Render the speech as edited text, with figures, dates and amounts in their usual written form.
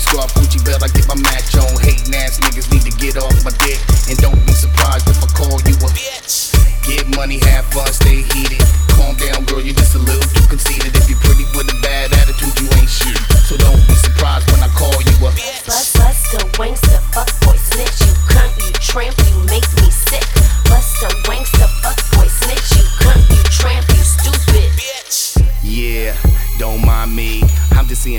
scarf, Gucci belt, I get my match on. Hating ass niggas need to get off my dick. And don't be surprised if I call you a bitch. Get money, have fun, stay